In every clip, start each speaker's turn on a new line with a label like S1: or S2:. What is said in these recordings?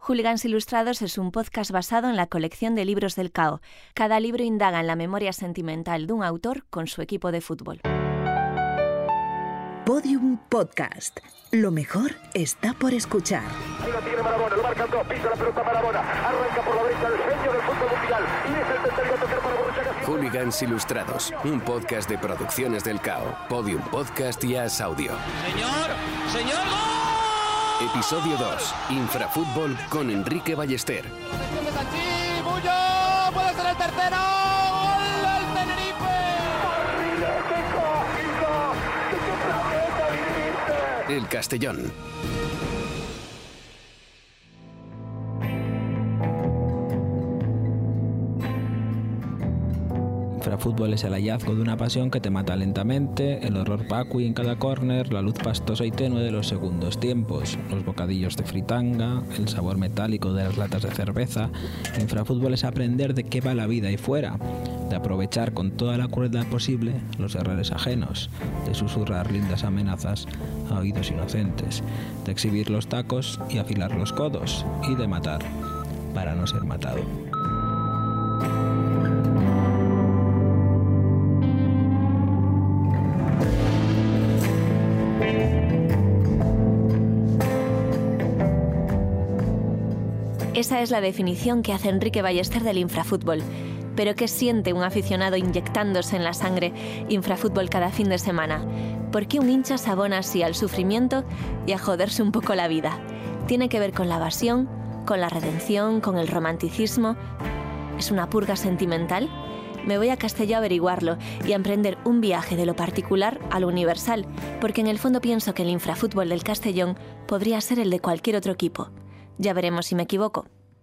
S1: Hooligans Ilustrados es un podcast basado en la colección de libros del Cao. Cada libro indaga en la memoria sentimental de un autor con su equipo de fútbol.
S2: Podium Podcast. Lo mejor está por escuchar.
S3: Ahí la tiene Maradona, lo marcan dos, pisa la pelota Maradona, arranca por la derecha el genio del fútbol mundial y es el tercero a tocar para Borruchaga.
S4: Hooligans Ilustrados, un podcast de Producciones del Cao, Podium Podcast y As Audio.
S5: ¡Señor, gol!
S4: Episodio 2, Infrafútbol con Enrique Ballester.
S5: ¡Bullo! ¡Puede ser el tercero! ¡Gol del Tenerife!
S4: El Castellón.
S6: Infrafútbol es el hallazgo de una pasión que te mata lentamente, el horror vacui en cada córner, la luz pastosa y tenue de los segundos tiempos, los bocadillos de fritanga, el sabor metálico de las latas de cerveza. Infrafútbol es aprender de qué va la vida ahí fuera, de aprovechar con toda la crueldad posible los errores ajenos, de susurrar lindas amenazas a oídos inocentes, de exhibir los tacos y afilar los codos, y de matar para no ser matado.
S1: Esa es la definición que hace Enrique Ballester del infrafútbol. Pero ¿qué siente un aficionado inyectándose en la sangre infrafútbol cada fin de semana? ¿Por qué un hincha se abona así al sufrimiento y a joderse un poco la vida? ¿Tiene que ver con la evasión, con la redención, con el romanticismo? ¿Es una purga sentimental? Me voy a Castelló a averiguarlo y a emprender un viaje de lo particular a lo universal, porque en el fondo pienso que el infrafútbol del Castellón podría ser el de cualquier otro equipo. Ya veremos si me equivoco.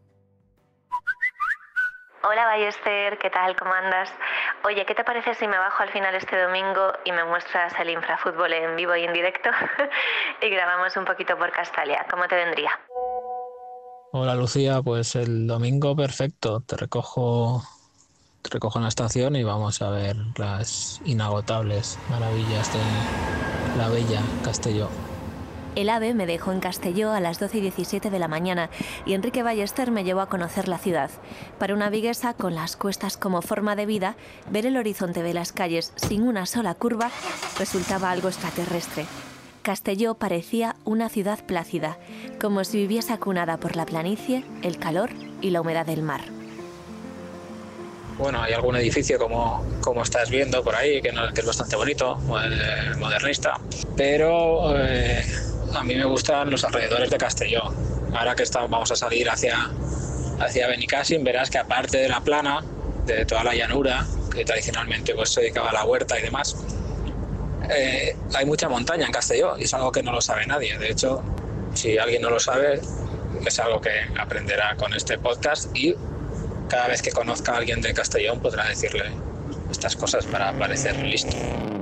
S1: Hola Ballester, ¿qué tal? ¿Cómo andas? Oye, ¿qué te parece si me bajo al final este domingo y me muestras el infrafútbol en vivo y en directo? Y grabamos un poquito por Castalia. ¿Cómo te vendría?
S6: Hola Lucía, pues el domingo perfecto. Te recojo en la estación y vamos a ver las inagotables maravillas de la bella Castelló.
S1: El AVE me dejó en Castelló a las 12:17 de la mañana y Enrique Ballester me llevó a conocer la ciudad. Para una viguesa con las cuestas como forma de vida, ver el horizonte de las calles sin una sola curva resultaba algo extraterrestre. Castelló parecía una ciudad plácida, como si viviese acunada por la planicie, el calor y la humedad del mar.
S6: Bueno, hay algún edificio como estás viendo por ahí, que es bastante bonito, modernista, pero a mí me gustan los alrededores de Castelló. Ahora que vamos a salir hacia Benicàssim, verás que aparte de la plana, de toda la llanura, que tradicionalmente pues, se dedicaba a la huerta y demás, hay mucha montaña en Castelló y es algo que no lo sabe nadie. De hecho, si alguien no lo sabe, es algo que aprenderá con este podcast y cada vez que conozca a alguien de Castellón podrá decirle estas cosas para parecer listo.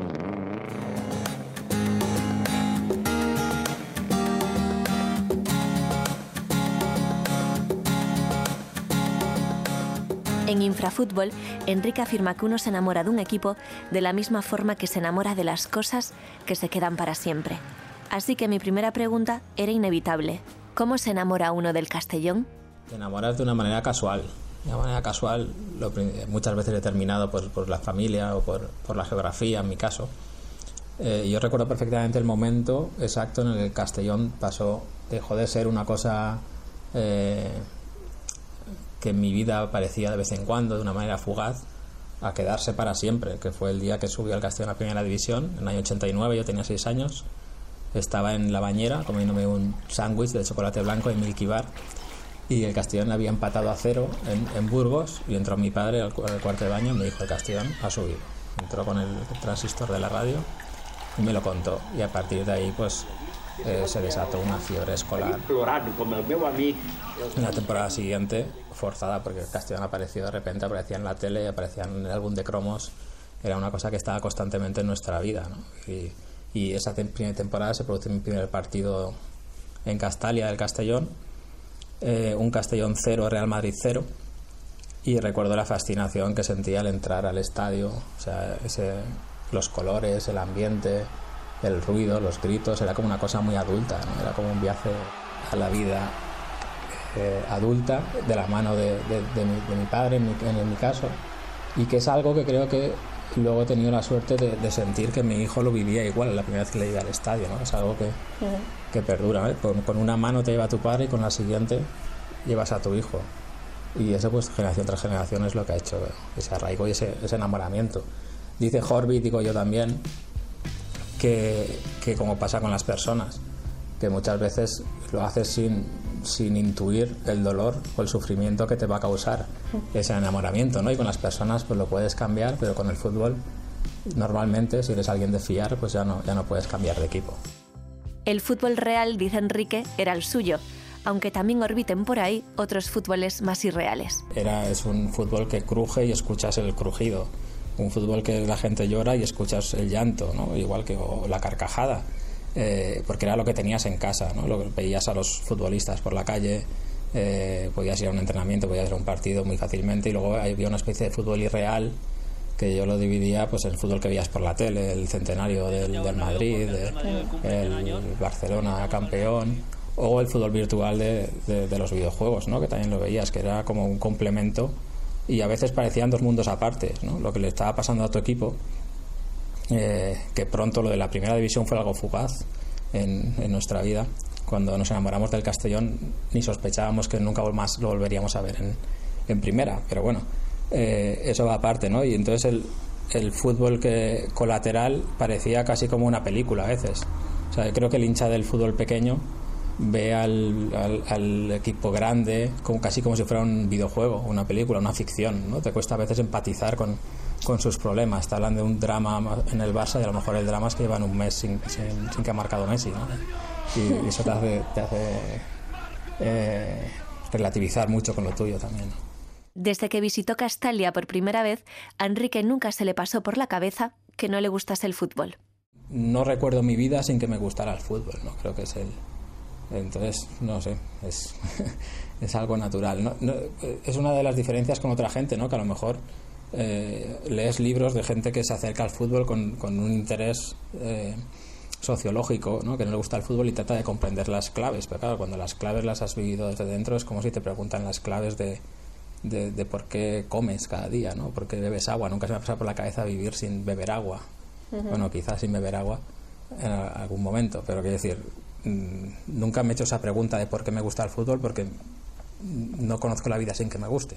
S1: En Infrafútbol, Enrique afirma que uno se enamora de un equipo de la misma forma que se enamora de las cosas que se quedan para siempre. Así que mi primera pregunta era inevitable. ¿Cómo se enamora uno del Castellón?
S6: Te enamoras de una manera casual. De una manera casual, muchas veces determinado por la familia o por la geografía, en mi caso. Yo recuerdo perfectamente el momento exacto en el que el Castellón dejó de ser una cosa que en mi vida aparecía de vez en cuando, de una manera fugaz, a quedarse para siempre, que fue el día que subió al Castellón a Primera División, en el año 89, yo tenía 6 años, estaba en la bañera comiéndome un sándwich de chocolate blanco en Milky Bar, y el Castellón había empatado a 0 en Burgos, y entró mi padre al cuarto de baño y me dijo: el Castellón ha subido. Entró con el transistor de la radio y me lo contó, y a partir de ahí pues se desató una fiebre escolar. En la temporada siguiente, forzada, porque el Castellón apareció de repente, aparecía en la tele, aparecía en el álbum de cromos, era una cosa que estaba constantemente en nuestra vida, ¿no? Y esa primera temporada se produjo mi primer partido en Castalia del Castellón, un Castellón 0, Real Madrid 0, y recuerdo la fascinación que sentía al entrar al estadio, o sea, los colores, el ambiente, el ruido, los gritos, era como una cosa muy adulta, ¿no? Era como un viaje a la vida adulta, de la mano de mi padre en mi caso, y que es algo que creo que luego he tenido la suerte de sentir que mi hijo lo vivía igual la primera vez que le iba al estadio, ¿no? Es algo que perdura, ¿eh? Con una mano te lleva a tu padre y con la siguiente llevas a tu hijo, y eso pues generación tras generación es lo que ha hecho ese arraigo y ese enamoramiento. Dice Horby, digo yo también, que como pasa con las personas, que muchas veces lo haces sin intuir el dolor o el sufrimiento que te va a causar ese enamoramiento, ¿no? Y con las personas pues lo puedes cambiar, pero con el fútbol normalmente, si eres alguien de fiar, pues ya no puedes cambiar de equipo.
S1: El fútbol real, dice Enrique, era el suyo, aunque también orbiten por ahí otros fútboles más irreales.
S6: Es un fútbol que cruje y escuchas el crujido, un fútbol que la gente llora y escuchas el llanto, ¿no? Igual que o la carcajada. Porque era lo que tenías en casa, ¿no? Lo que veías a los futbolistas por la calle, podías ir a un entrenamiento, podías ir a un partido muy fácilmente, y luego había una especie de fútbol irreal que yo lo dividía pues el fútbol que veías por la tele, el centenario del Madrid, el Barcelona campeón, o el fútbol virtual de los videojuegos, ¿no? Que también lo veías, que era como un complemento, y a veces parecían dos mundos apartes, ¿no? Lo que le estaba pasando a tu equipo, que pronto lo de la primera división fue algo fugaz en nuestra vida. Cuando nos enamoramos del Castellón ni sospechábamos que nunca más lo volveríamos a ver en primera, pero bueno, eso va aparte, ¿no? Y entonces el fútbol colateral parecía casi como una película a veces. O sea, yo creo que el hincha del fútbol pequeño ve al equipo grande casi como si fuera un videojuego, una película, una ficción, ¿no? Te cuesta a veces empatizar con sus problemas. Te hablan de un drama en el Barça y a lo mejor el drama es que llevan un mes sin que ha marcado Messi, ¿no? Y eso te hace relativizar mucho con lo tuyo también.
S1: Desde que visitó Castalia por primera vez, a Enrique nunca se le pasó por la cabeza que no le gustase el fútbol.
S6: No recuerdo mi vida sin que me gustara el fútbol, ¿no? Creo que es entonces, no sé, es algo natural, ¿no? Es una de las diferencias con otra gente, ¿no? Que a lo mejor lees libros de gente que se acerca al fútbol con un interés sociológico, ¿no? Que no le gusta el fútbol y trata de comprender las claves, pero claro, cuando las claves las has vivido desde dentro es como si te preguntan las claves de por qué comes cada día, ¿no? ¿Por qué bebes agua? Nunca se me ha pasado por la cabeza vivir sin beber agua. Bueno, quizás sin beber agua en algún momento, pero quiero decir, nunca me he hecho esa pregunta de por qué me gusta el fútbol, porque no conozco la vida sin que me guste.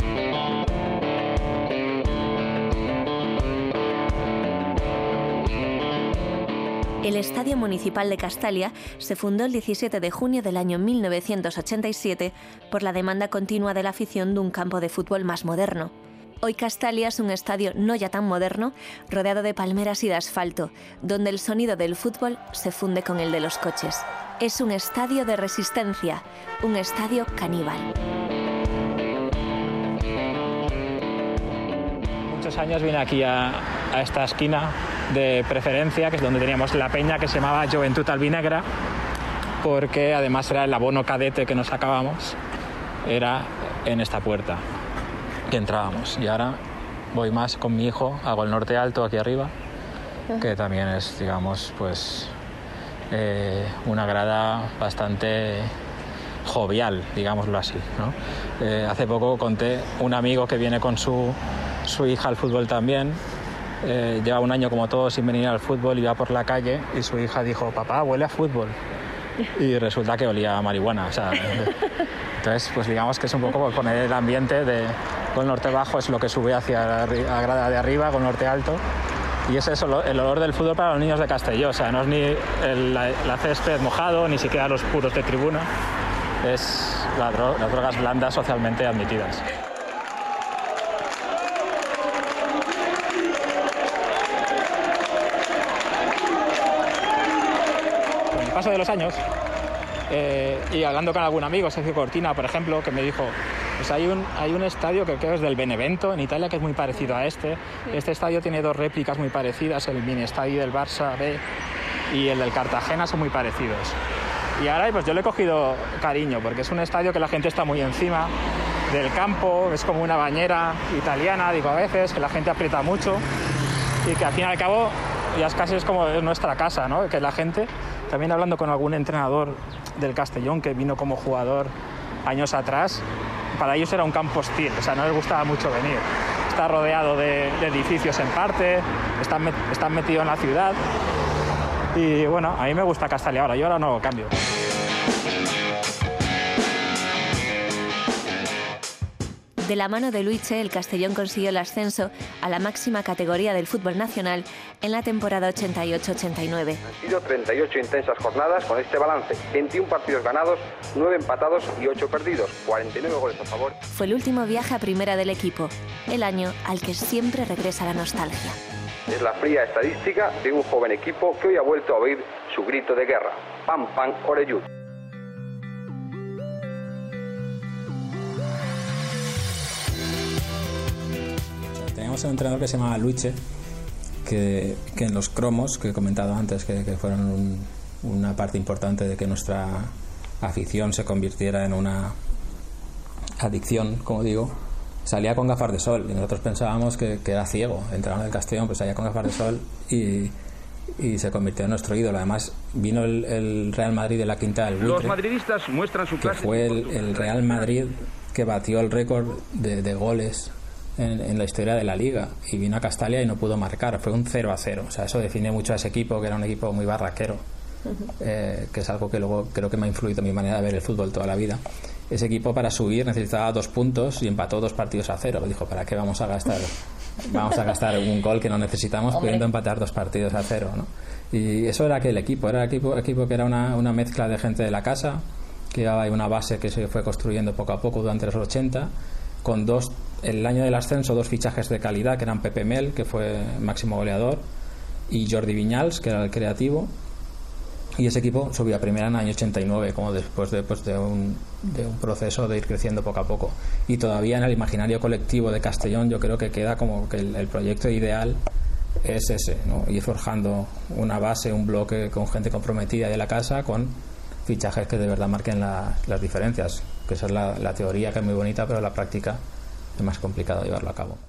S1: El Estadio Municipal de Castalia se fundó el 17 de junio del año 1987 por la demanda continua de la afición de un campo de fútbol más moderno. Hoy Castalia es un estadio no ya tan moderno, rodeado de palmeras y de asfalto, donde el sonido del fútbol se funde con el de los coches. Es un estadio de resistencia, un estadio caníbal.
S6: Muchos años vine aquí a esta esquina de Preferencia, que es donde teníamos la peña que se llamaba Juventud Albinegra, porque además era el abono cadete que nos sacábamos, era en esta puerta que entrábamos. Y ahora voy más con mi hijo, hago el Norte Alto aquí arriba, que también es, digamos, pues una grada bastante jovial, digámoslo así, ¿no? Hace poco conté un amigo que viene con su hija al fútbol también. Lleva un año como todos sin venir al fútbol, iba por la calle y su hija dijo: papá, huele a fútbol. Y resulta que olía a marihuana, o sea, entonces pues digamos que es un poco por poner el ambiente de Gol Norte Bajo, es lo que sube hacia la grada de arriba, Gol Norte Alto, y ese es el olor del fútbol para los niños de Castelló. O sea, no es ni la césped mojado, ni siquiera los puros de tribuna, es las drogas blandas socialmente admitidas. Paso de los años y hablando con algún amigo, Sergio Cortina, por ejemplo, que me dijo: pues hay un estadio que creo que es del Benevento en Italia, que es muy parecido a este. Este estadio tiene dos réplicas muy parecidas, el mini estadio del Barça B y el del Cartagena son muy parecidos. Y ahora pues yo le he cogido cariño, porque es un estadio que la gente está muy encima del campo, es como una bañera italiana, digo a veces, que la gente aprieta mucho y que al fin y al cabo ya casi es como nuestra casa, ¿no? Que la gente... También hablando con algún entrenador del Castellón que vino como jugador años atrás, para ellos era un campo hostil, o sea, no les gustaba mucho venir. Está rodeado de edificios en parte, están metidos en la ciudad y bueno, a mí me gusta Castalia ahora, yo ahora no lo cambio.
S1: De la mano de Luiche, el Castellón consiguió el ascenso a la máxima categoría del fútbol nacional en la temporada 88-89.
S7: Han sido 38 intensas jornadas con este balance, 21 partidos ganados, 9 empatados y 8 perdidos, 49 goles a favor.
S1: Fue el último viaje a primera del equipo, el año al que siempre regresa la nostalgia.
S7: Es la fría estadística de un joven equipo que hoy ha vuelto a oír su grito de guerra, Pam Pam Oreyud.
S8: Teníamos un entrenador que se llamaba Luiche, que en los cromos, que he comentado antes, que fueron una parte importante de que nuestra afición se convirtiera en una adicción, como digo, salía con gafas de sol y nosotros pensábamos que era ciego. Entrenador del Castellón, pues salía con gafas de sol y se convirtió en nuestro ídolo. Además vino el Real Madrid de la Quinta del Buitre.
S7: Los madridistas muestran su clase.
S8: Que fue el Real Madrid que batió el récord de goles en la historia de la Liga, y vino a Castalia y no pudo marcar, fue un 0-0. O sea, eso define mucho a ese equipo, que era un equipo muy barraquero, que es algo que luego creo que me ha influido en mi manera de ver el fútbol toda la vida. Ese equipo para subir necesitaba 2 puntos y empató 2 partidos a 0. Dijo, ¿para qué vamos a gastar un gol que no necesitamos pudiendo empatar 2 partidos a 0, ¿no? Y eso era aquel equipo, que era una mezcla de gente de la casa, que llevaba una base que se fue construyendo poco a poco durante los 80, con el año del ascenso, 2 fichajes de calidad, que eran Pepe Mel, que fue máximo goleador, y Jordi Viñals, que era el creativo, y ese equipo subió a primera en el año 89, como después de un proceso de ir creciendo poco a poco. Y todavía en el imaginario colectivo de Castellón yo creo que queda como que el proyecto ideal es ese, ¿no? Ir forjando una base, un bloque con gente comprometida de la casa, con fichajes que de verdad marquen las diferencias, que esa es la teoría, que es muy bonita, pero la práctica es más complicado llevarlo a cabo.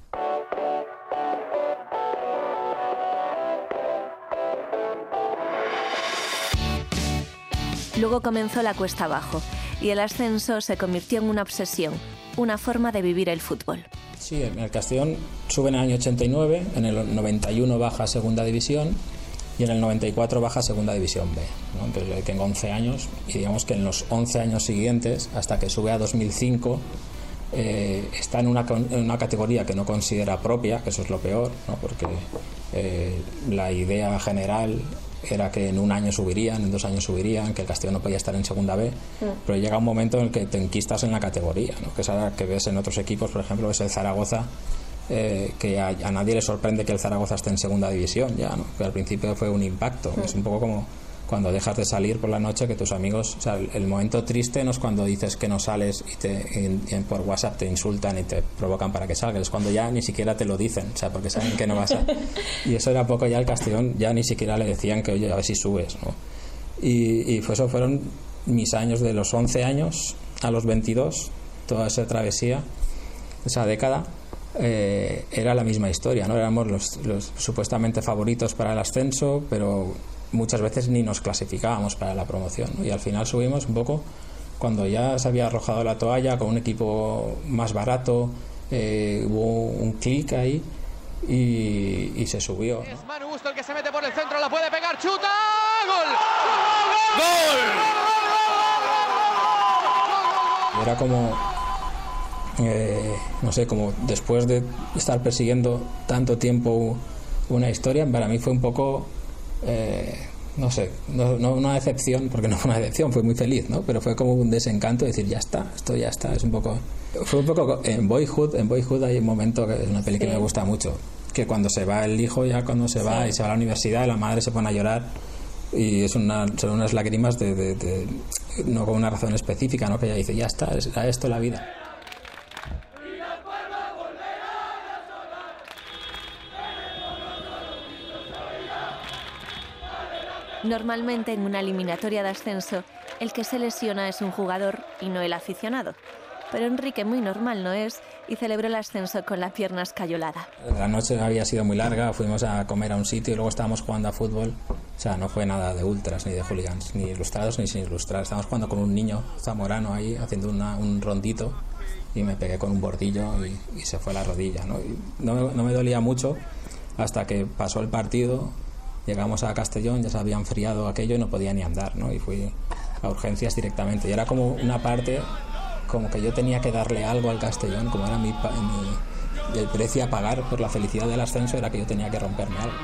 S1: Luego comenzó la cuesta abajo y el ascenso se convirtió en una obsesión, una forma de vivir el fútbol.
S8: Sí, el Castellón sube en el año 89, en el 91 baja a segunda división y en el 94 baja a segunda división B, ¿no? Entonces yo tengo 11 años y digamos que en los 11 años siguientes, hasta que sube a 2005, está en una categoría que no considera propia, que eso es lo peor, ¿no? Porque la idea general era que en un año subirían, en 2 años subirían, que el Castellón no podía estar en segunda B, pero llega un momento en el que te enquistas en la categoría, ¿no? Que es ahora que ves en otros equipos, por ejemplo, ves el Zaragoza, que a nadie le sorprende que el Zaragoza esté en segunda división ya, ¿no? Que al principio fue un impacto, es un poco como cuando dejas de salir por la noche, que tus amigos, o sea, el momento triste no es cuando dices que no sales y por WhatsApp te insultan y te provocan para que salgas, es cuando ya ni siquiera te lo dicen, o sea, porque saben que no vas a... Y eso era poco ya el Castellón, ya ni siquiera le decían que, oye, a ver si subes, ¿no? Y eso fueron mis años, de los 11 años a los 22, toda esa travesía, esa década, era la misma historia, ¿no? Éramos los supuestamente favoritos para el ascenso, pero muchas veces ni nos clasificábamos para la promoción, ¿no? Y al final subimos un poco cuando ya se había arrojado la toalla, con un equipo más barato, hubo un clic ahí y se subió, ¿no?
S5: Es Manu Busto el que se mete por el centro, la puede pegar, chuta, ¡gol!
S8: ¡Gol! Era como no sé, como después de estar persiguiendo tanto tiempo una historia, para mí fue un poco no sé, no una decepción, porque no fue una decepción, fue muy feliz, ¿no? Pero fue como un desencanto, decir, ya está, esto ya está. Fue un poco en Boyhood hay un momento, que es una peli que me gusta mucho, que cuando se va el hijo, ya cuando se va y se va a la universidad, la madre se pone a llorar y son unas lágrimas de no con una razón específica, ¿no? Que ella dice, ya está, era esto la vida.
S1: Normalmente en una eliminatoria de ascenso, el que se lesiona es un jugador y no el aficionado. Pero Enrique muy normal no es y celebró el ascenso con la pierna escayolada.
S8: La noche había sido muy larga, fuimos a comer a un sitio y luego estábamos jugando a fútbol. O sea, no fue nada de ultras, ni de hooligans, ni ilustrados ni sin ilustrar. Estábamos jugando con un niño zamorano ahí, haciendo un rondito, y me pegué con un bordillo y se fue la rodilla, ¿no? Y no me dolía mucho hasta que pasó el partido, llegamos a Castellón, ya se había enfriado aquello y no podía ni andar, ¿no? Y fui a urgencias directamente. Y era como una parte, como que yo tenía que darle algo al Castellón, como era el precio a pagar por la felicidad del ascenso, era que yo tenía que romperme algo.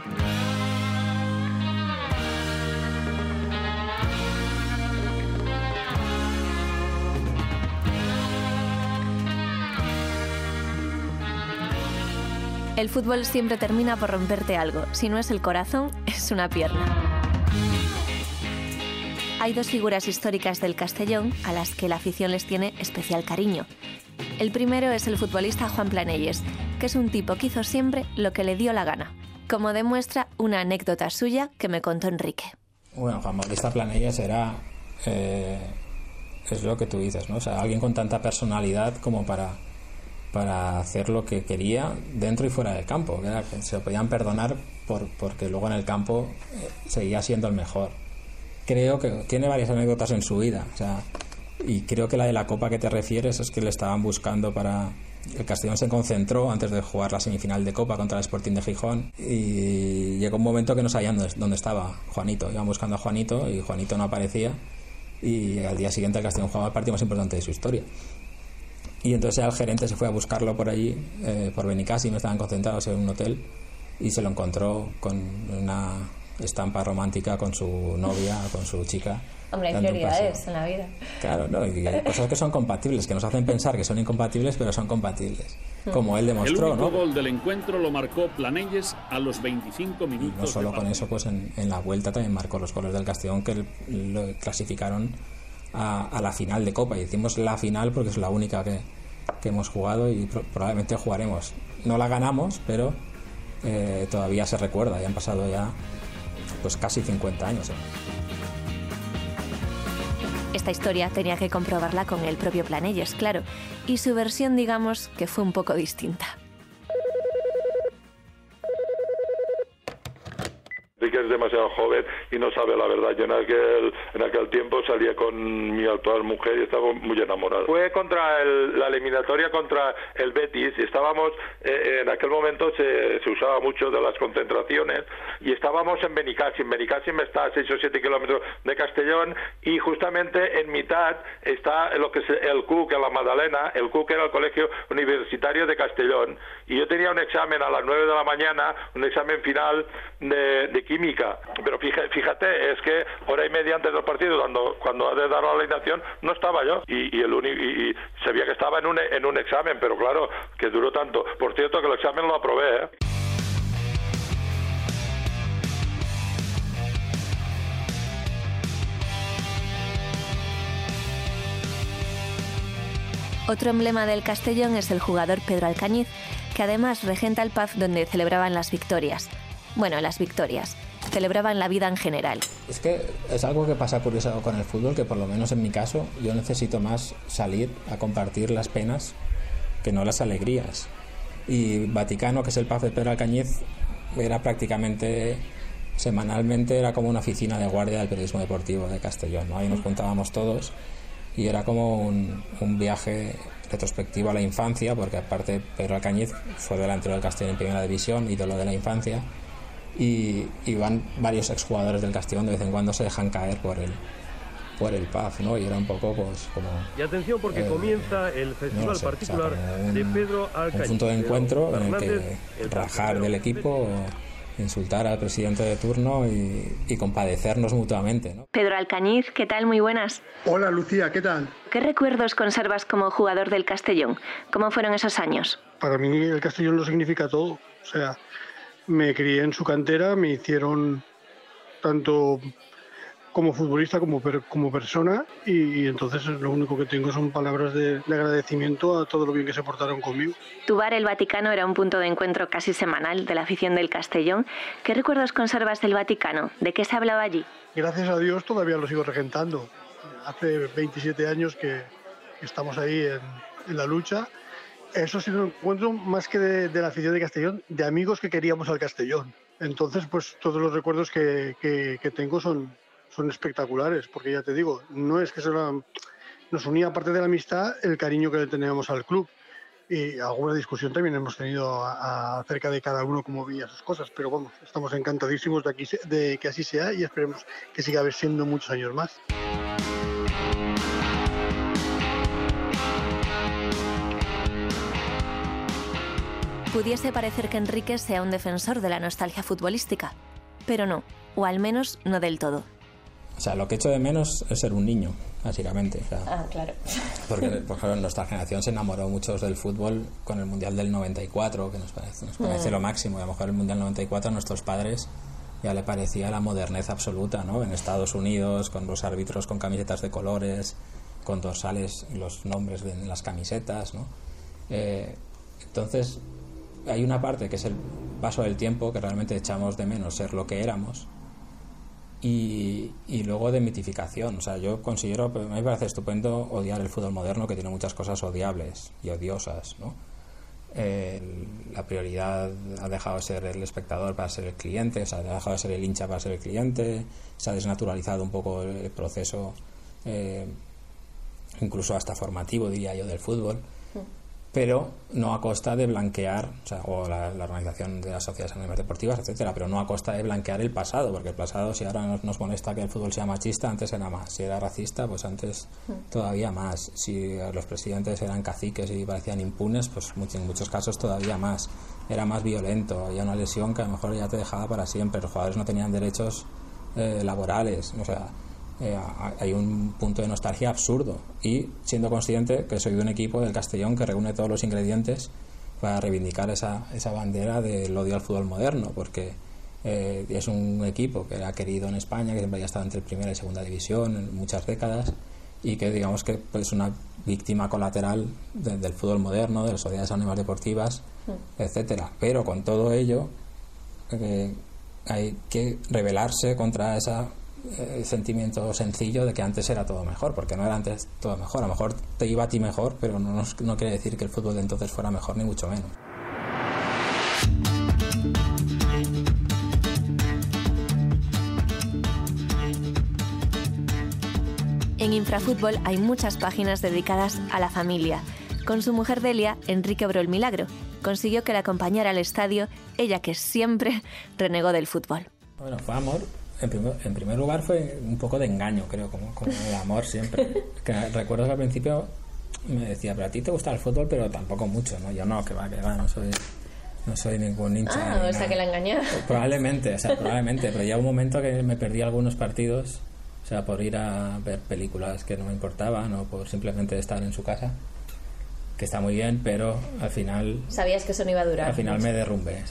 S1: El fútbol siempre termina por romperte algo. Si no es el corazón, es una pierna. Hay dos figuras históricas del Castellón a las que la afición les tiene especial cariño. El primero es el futbolista Juan Planelles, que es un tipo que hizo siempre lo que le dio la gana, como demuestra una anécdota suya que me contó Enrique.
S8: Bueno, Juan Bautista Planelles era, es lo que tú dices, ¿no? O sea, alguien con tanta personalidad como para hacer lo que quería dentro y fuera del campo, ¿verdad? Que se lo podían perdonar porque luego en el campo seguía siendo el mejor. Creo que tiene varias anécdotas en su vida, o sea, y creo que la de la Copa que te refieres es que le estaban buscando para... El Castellón se concentró antes de jugar la semifinal de Copa contra el Sporting de Gijón y llegó un momento que no sabían dónde estaba Juanito. Iban buscando a Juanito y Juanito no aparecía, y al día siguiente el Castellón jugaba el partido más importante de su historia. Y entonces el gerente se fue a buscarlo por allí, por Benicàssim, estaban concentrados en un hotel, y se lo encontró con una estampa romántica con su novia, con su chica.
S1: Hombre, hay prioridades en la vida.
S8: Claro, no, y hay cosas que son compatibles, que nos hacen pensar que son incompatibles, pero son compatibles. Como él demostró,
S9: el único
S8: ¿no?
S9: gol del encuentro lo marcó Planelles a los 25 minutos.
S8: Y no solo con eso, pues en la vuelta también marcó los goles del Castellón, que lo clasificaron a la final de Copa. Y decimos la final porque es la única que hemos jugado y probablemente jugaremos. No la ganamos, pero todavía se recuerda, y han pasado ya pues casi 50 años.
S1: Esta historia tenía que comprobarla con el propio Planelles, claro, y su versión, digamos, que fue un poco distinta.
S10: Enrique es demasiado joven y no sabe la verdad. Yo en aquel tiempo salía con mi actual mujer y estaba muy enamorado. Fue contra la eliminatoria contra el Betis. Estábamos, en aquel momento se usaba mucho de las concentraciones, y estábamos en Benicàssim. Benicàssim está a 6 o 7 kilómetros de Castellón, y justamente en mitad está lo que es el CUC, en la Madalena. El CUC era el Colegio Universitario de Castellón, y yo tenía un examen a las 9 de la mañana, un examen final de química, pero fíjate, es que hora y media antes del partido, cuando ha de dar la alineación, no estaba yo, y sabía que estaba en un examen, pero claro, que duró tanto. Por cierto, que el examen lo aprobé, ¿eh?
S1: Otro emblema del Castellón es el jugador Pedro Alcañiz, que además regenta el pub donde celebraban las victorias. Bueno, las victorias. Celebraban la vida en general.
S8: Es que es algo que pasa curioso con el fútbol, que por lo menos en mi caso yo necesito más salir a compartir las penas que no las alegrías. Y Vaticano, que es el pub de Pedro Alcañiz, era prácticamente semanalmente, era como una oficina de guardia del periodismo deportivo de Castellón, ¿no? Ahí nos juntábamos todos y era como un viaje retrospectivo a la infancia, porque aparte Pedro Alcañiz fue delantero del Castellón en Primera División, ídolo de la infancia, y van varios exjugadores del Castellón, de vez en cuando se dejan caer por el pub, ¿no? Y era un poco pues como...
S11: Y atención, porque comienza el festival particular, o sea, de Pedro Alcañiz.
S8: Un punto de encuentro en el que rajar del equipo, insultar al presidente de turno y compadecernos mutuamente, ¿no?
S1: Pedro Alcañiz, ¿qué tal? Muy buenas.
S12: Hola Lucía, ¿qué tal?
S1: ¿Qué recuerdos conservas como jugador del Castellón? ¿Cómo fueron esos años?
S12: Para mí el Castellón lo significa todo. O sea, me crié en su cantera, me hicieron tanto como futbolista como persona, y entonces lo único que tengo son palabras de agradecimiento a todo lo bien que se portaron conmigo.
S1: Tu bar, el Vaticano, era un punto de encuentro casi semanal de la afición del Castellón. ¿Qué recuerdos conservas del Vaticano? ¿De qué se hablaba allí?
S12: Gracias a Dios todavía lo sigo regentando. Hace 27 años que estamos ahí en la lucha. Eso sí lo encuentro más que de la afición de Castellón, de amigos que queríamos al Castellón. Entonces, pues todos los recuerdos que tengo son espectaculares, porque ya te digo, no es que nos unía, aparte de la amistad, el cariño que le teníamos al club. Y alguna discusión también hemos tenido acerca de cada uno cómo veía sus cosas, pero vamos, estamos encantadísimos de que así sea y esperemos que siga siendo muchos años más.
S1: Pudiese parecer que Enrique sea un defensor de la nostalgia futbolística, pero no, o al menos no del todo.
S8: O sea, lo que echo de menos es ser un niño, básicamente. O sea,
S1: claro.
S8: Porque, por ejemplo, nuestra generación se enamoró mucho del fútbol con el Mundial del 94, que nos parece lo máximo. Y a lo mejor el Mundial 94 a nuestros padres ya le parecía la modernez absoluta, ¿no? En Estados Unidos, con los árbitros con camisetas de colores, con dorsales y los nombres en las camisetas, ¿no? Entonces, hay una parte que es el paso del tiempo, que realmente echamos de menos ser lo que éramos. Y luego de mitificación. O sea, yo considero, a mí me parece estupendo odiar el fútbol moderno, que tiene muchas cosas odiables y odiosas, ¿no? La prioridad ha dejado de ser el espectador para ser el cliente, o sea, ha dejado de ser el hincha para ser el cliente, se ha desnaturalizado un poco el proceso, incluso hasta formativo, diría yo, del fútbol. Pero no a costa de blanquear, o la organización de las sociedades anónimas deportivas, etcétera, pero no a costa de blanquear el pasado, porque el pasado, si ahora nos molesta que el fútbol sea machista, antes era más. Si era racista, pues antes todavía más. Si los presidentes eran caciques y parecían impunes, pues en muchos casos todavía más. Era más violento, había una lesión que a lo mejor ya te dejaba para siempre. Los jugadores no tenían derechos laborales, o sea, hay un punto de nostalgia absurdo, y siendo consciente que soy de un equipo del Castellón que reúne todos los ingredientes para reivindicar esa bandera del odio al fútbol moderno, porque es un equipo que ha querido en España, que siempre haya estado entre primera y segunda división en muchas décadas, y que digamos que es una víctima colateral del fútbol moderno, de las sociedades anónimas deportivas, etcétera. Pero con todo ello hay que rebelarse contra ese sentimiento sencillo de que antes era todo mejor, porque no era antes todo mejor. A lo mejor te iba a ti mejor, pero no quiere decir que el fútbol de entonces fuera mejor, ni mucho menos.
S1: En Infrafútbol hay muchas páginas dedicadas a la familia. Con su mujer Delia, Enrique obró el milagro. Consiguió que la acompañara al estadio, ella que siempre renegó del fútbol.
S8: Bueno, fue amor. En primer lugar fue un poco de engaño, creo, como el amor siempre. Que recuerdo que al principio me decía, pero a ti te gusta el fútbol, pero tampoco mucho, ¿no? Yo no, que va, no soy ningún hincha.
S1: O sea, que la engañó.
S8: Probablemente, pero ya un momento que me perdí algunos partidos, o sea, por ir a ver películas que no me importaban, o por simplemente estar en su casa, que está muy bien, pero al final...
S1: Sabías que eso no iba a durar.
S8: Al final me derrumbé.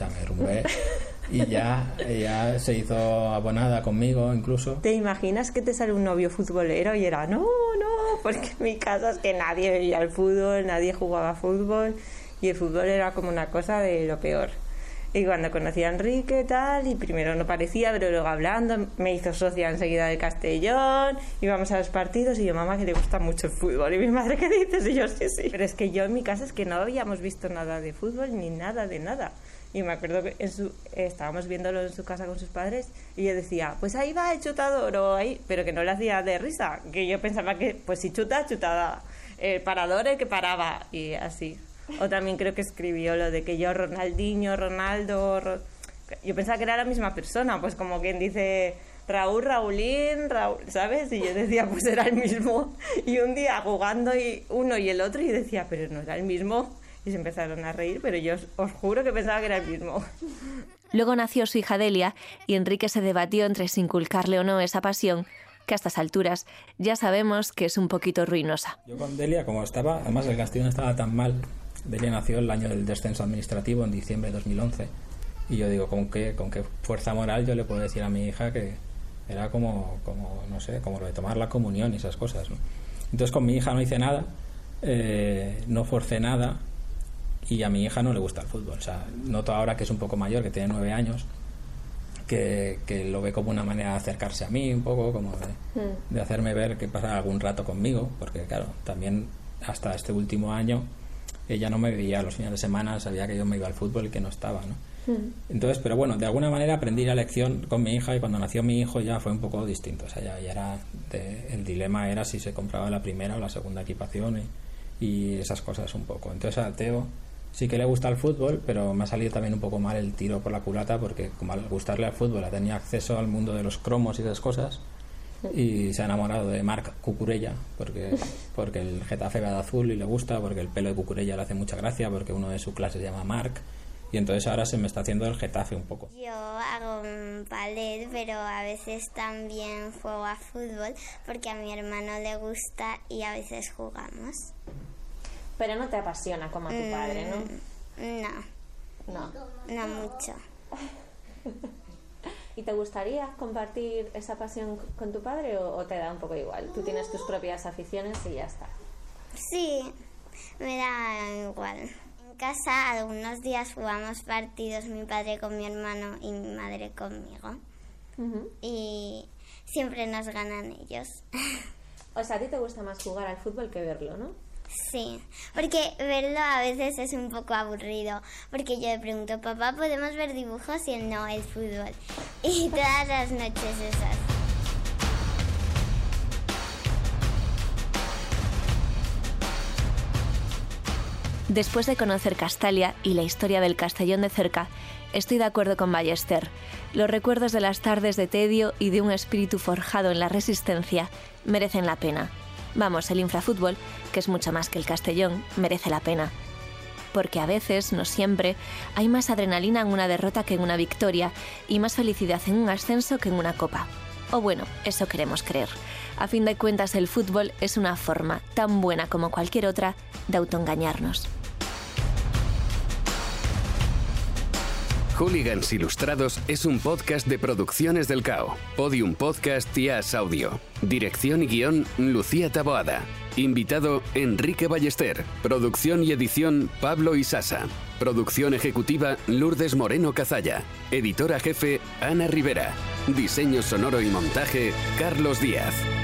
S8: Y ya se hizo abonada conmigo, incluso.
S13: ¿Te imaginas que te sale un novio futbolero y era no, porque en mi casa es que nadie veía el fútbol, nadie jugaba fútbol y el fútbol era como una cosa de lo peor? Y cuando conocí a Enrique tal, y primero no parecía, pero luego hablando me hizo socia enseguida de Castellón, íbamos a los partidos y yo, mamá, que te gusta mucho el fútbol, y mi madre, ¿qué dices? Y yo, sí. Pero es que yo en mi casa es que no habíamos visto nada de fútbol ni nada de nada. Y me acuerdo que estábamos viéndolo en su casa con sus padres y yo decía, pues ahí va el chutador, o ahí, pero que no le hacía de risa, que yo pensaba que pues si chutaba, el parador el que paraba, y así. O también creo que escribió lo de que yo Ronaldinho, Ronaldo, yo pensaba que era la misma persona, pues como quien dice Raúlín, ¿sabes? Y yo decía, pues era el mismo. Y un día jugando uno y el otro, y decía, pero no era el mismo. Y se empezaron a reír, pero yo os juro que pensaba que era el mismo.
S1: Luego nació su hija Delia y Enrique se debatió entre si inculcarle o no esa pasión, que a estas alturas ya sabemos que es un poquito ruinosa.
S8: Yo con Delia, como estaba, además el Castellón estaba tan mal, Delia nació el año del descenso administrativo, en diciembre de 2011, y yo digo, ¿con qué fuerza moral yo le puedo decir a mi hija que era como no sé, como lo de tomar la comunión y esas cosas, ¿no? Entonces con mi hija no hice nada, no forcé nada, y a mi hija no le gusta el fútbol. O sea, noto ahora que es un poco mayor, que tiene 9 años, que lo ve como una manera de acercarse a mí un poco, como de hacerme ver que pasa algún rato conmigo, porque claro, también hasta este último año ella no me veía los fines de semana, sabía que yo me iba al fútbol y que no estaba, ¿no? Entonces, pero bueno, de alguna manera aprendí la lección con mi hija, y cuando nació mi hijo ya fue un poco distinto. O sea, ya era el dilema era si se compraba la primera o la segunda equipación y esas cosas un poco. Entonces a Teo sí que le gusta el fútbol, pero me ha salido también un poco mal el tiro por la culata, porque como al gustarle al fútbol ha tenido acceso al mundo de los cromos y esas cosas, y se ha enamorado de Marc Cucurella porque el Getafe va de azul y le gusta, porque el pelo de Cucurella le hace mucha gracia, porque uno de su clase se llama Marc, y entonces ahora se me está haciendo el Getafe un poco.
S14: Yo hago ballet, pero a veces también juego a fútbol porque a mi hermano le gusta y a veces jugamos.
S1: Pero no te apasiona como a tu padre, ¿no?
S14: No mucho.
S1: ¿Y te gustaría compartir esa pasión con tu padre o te da un poco igual? Tú tienes tus propias aficiones y ya está.
S14: Sí, me da igual. En casa algunos días jugamos partidos, mi padre con mi hermano y mi madre conmigo. Y siempre nos ganan ellos.
S1: O sea, a ti te gusta más jugar al fútbol que verlo, ¿no?
S14: Sí, porque verlo a veces es un poco aburrido, porque yo le pregunto, papá, ¿podemos ver dibujos? Y él no, el fútbol. Y todas las noches esas.
S1: Después de conocer Castalia y la historia del Castellón de cerca, estoy de acuerdo con Ballester. Los recuerdos de las tardes de tedio y de un espíritu forjado en la resistencia merecen la pena. Vamos, el infrafútbol, que es mucho más que el Castellón, merece la pena. Porque a veces, no siempre, hay más adrenalina en una derrota que en una victoria y más felicidad en un ascenso que en una copa. O bueno, eso queremos creer. A fin de cuentas, el fútbol es una forma, tan buena como cualquier otra, de autoengañarnos.
S4: Hooligans Ilustrados es un podcast de Producciones del Cao. Podium Podcast y As Audio. Dirección y guión, Lucía Taboada. Invitado, Enrique Ballester. Producción y edición, Pablo Isasa. Producción ejecutiva, Lourdes Moreno Cazalla. Editora jefe, Ana Rivera. Diseño sonoro y montaje, Carlos Díaz.